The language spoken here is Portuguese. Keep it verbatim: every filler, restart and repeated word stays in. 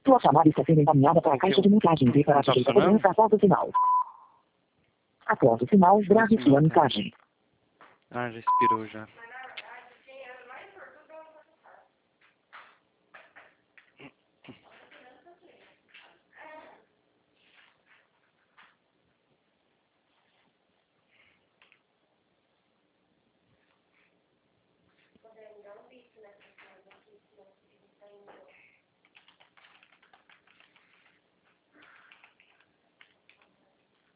Sua chamada está sendo encaminhada para a caixa de mensagem e para a direita cobrança após o sinal. Após o sinal, grave sua mensagem. Ah, já expirou já.